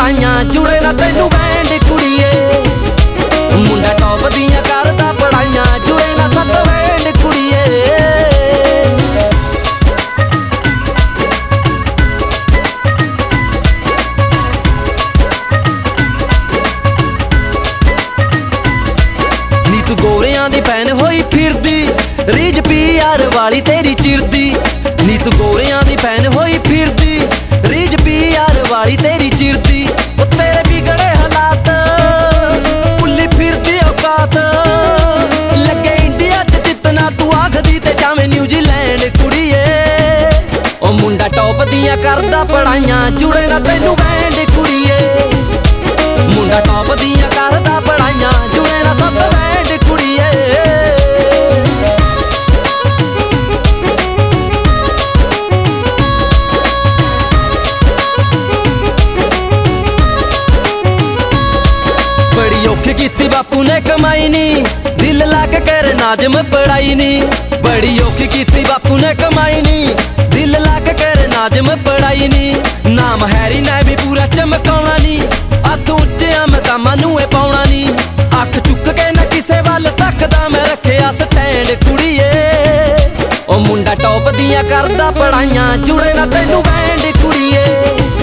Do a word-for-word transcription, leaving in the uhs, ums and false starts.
पढ़ाइयां जुड़े ना तैनू बैंड कुड़िए। मुंडा टॉप दियां करदा पढ़ाइयां जुड़े ना सत बैंड कुड़िए। नी तू गोरियां दी भैन होई फिरदी रीज पी आर वाली तेरी चिरदी। नी तू गोरियां दी भैन होई फिरदी रीज पी आर वाली तेरी चिरदी। ओ तेरे बिगड़े हालात भुल्ली फिरदी औकात लगे इंडिया च जितना तू आखदी ते जावें न्यूजीलैंड कुड़िए। ओ मुंडा टॉप दियां करदा पढ़ाइयां जुड़े ना तैनू बैंड कुड़िए। मुंडा टॉप दियां करदा पढ़ाइयां जुड़े ना सत बैंड कुड़िए। बड़ी औखी कीती बापू ने कमाई नी दिल ला के कर नाजम पढ़ाई नी। बड़ी औखी कीती बापू ने कमाई नी दिल ला के कर नाजम पढ़ाई नी। नाम हैरी ने भी पूरा चमकाउणा नी हत्थ उच्चियां मकामां नूं ए पाउणा नी। अख चुक के ना किसे वल तकदा मैं रखिया स्टैंड कुड़िए। ओ मुंडा टॉप दियां करदा पढ़ाइयां जुड़े ना तैनू बैंड कुड़िए।